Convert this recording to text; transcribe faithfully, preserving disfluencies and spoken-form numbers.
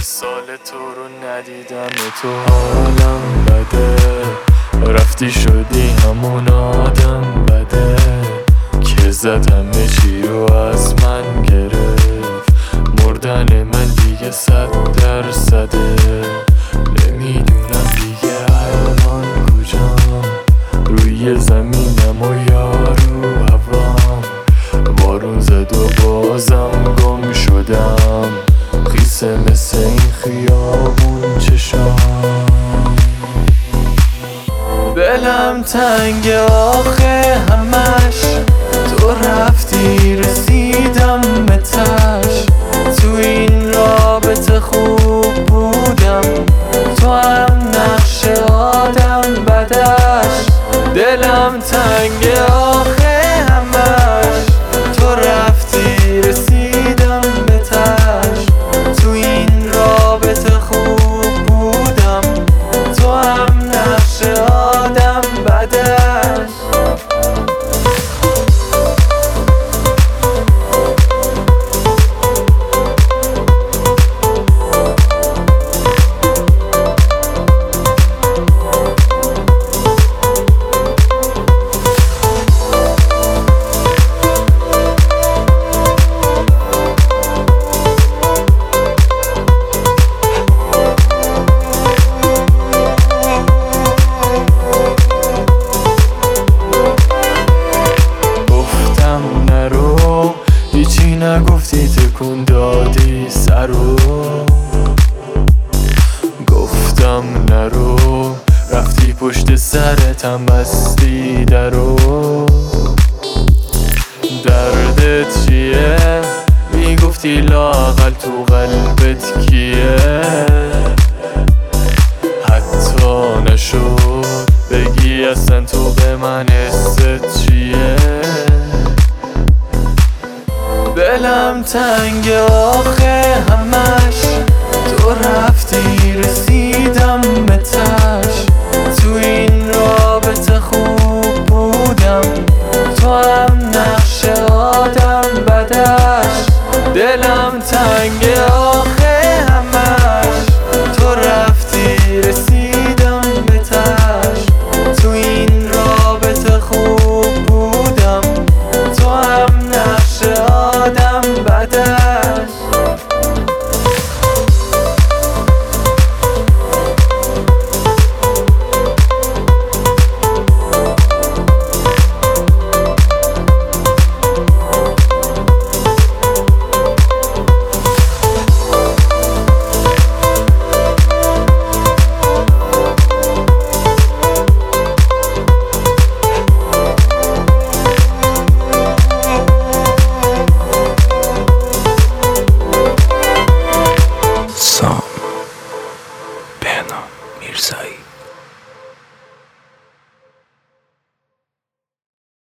سال تو رو ندیدم تو حالم بده، رفتی شدی همون آدم بده که زد همه چی رو از من گرفت. مردن من دیگه صد درصده، نمیدونم دیگه الان کجام، روی زمینم و یارو هوام، بارون زد و بازم گم شدم، خیسه مثل این خیابون چشام. دلم تنگ آخه همش، تو رفتی رسیدم به تش، تو این رابطه خوب بودم، تو هم نقش آدم بدش. دلم تنگ آخه همش، تو رفتی رسیدم به تش، تو این رابطه خوب بودم، تو هم نقش آدم بدش. هیچی نگفتی تکون دادی سرو، گفتم نرو رفتی پشت سرتم بستی درو. دردت چیه؟ میگفتی لااقل تو قلبی